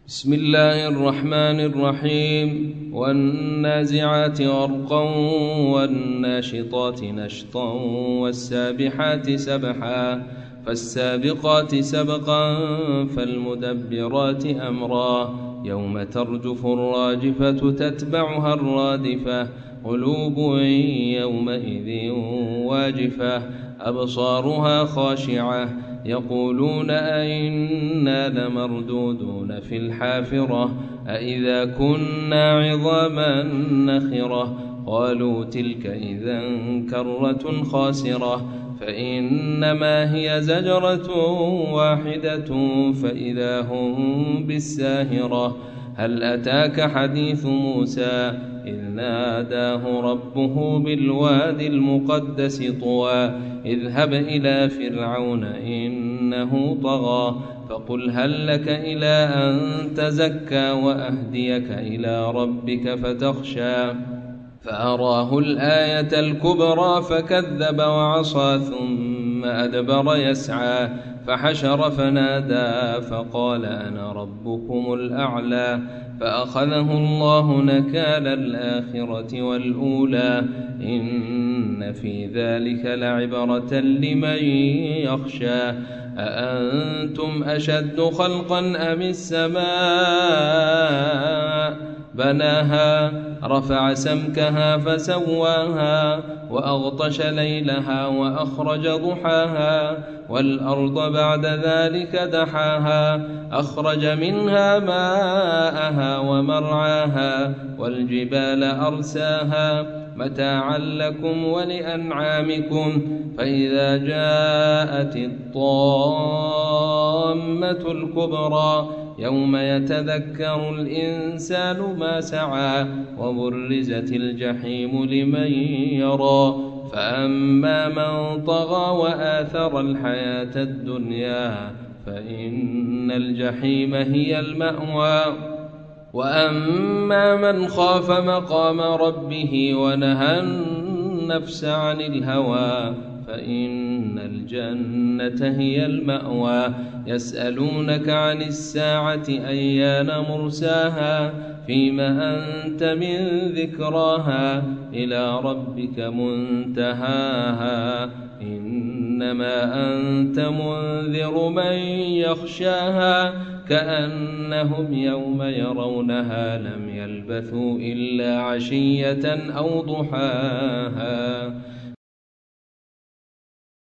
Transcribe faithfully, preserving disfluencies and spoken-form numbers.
بسم الله الرحمن الرحيم والنازعات غرقا والناشطات نشطا والسابحات سبحا فالسابقات سبقا فالمدبرات أمرا يوم ترجف الراجفة تتبعها الرادفة قلوب يومئذ واجفة أبصارها خاشعة يقولون أئنا لمردودون في الحافرة أئذا كنا عظاما نخرة قالوا تلك إذا كرة خاسرة فإنما هي زجرة واحدة فإذا هم بالساهرة هل أتاك حديث موسى إذ ناداه ربه بالوادي المقدس طوى اذهب إلى فرعون إنه طغى فقل هل لك إلى أن تزكى وأهديك إلى ربك فتخشى فأراه الآية الكبرى فكذب وعصى ثم أدبر يسعى فحشر فنادى فقال أنا ربكم الأعلى فأخذه الله نكال الآخرة والأولى إن في ذلك لعبرة لمن يخشى أأنتم أشد خلقا أم السماء بناها رفع سمكها فسواها وأغطش ليلها وأخرج ضحاها والأرض بعد ذلك دحاها أخرج منها ماءها ومرعاها والجبال أرساها متاعا لكم ولأنعامكم فإذا جاءت الطامة الكبرى يوم يتذكر الإنسان ما سعى وبرزت الجحيم لمن يرى فأما من طغى وآثر الحياة الدنيا فإن الجحيم هي المأوى وأما من خاف مقام ربه ونهى النفس عن الهوى فإن الجنة هي المأوى يسألونك عن الساعة أيان مرساها فيما أنت من ذكراها إلى ربك منتهاها إنما أنت منذر من يخشاها كأنهم يوم يرونها لم يلبثوا إلا عشية أو ضحاها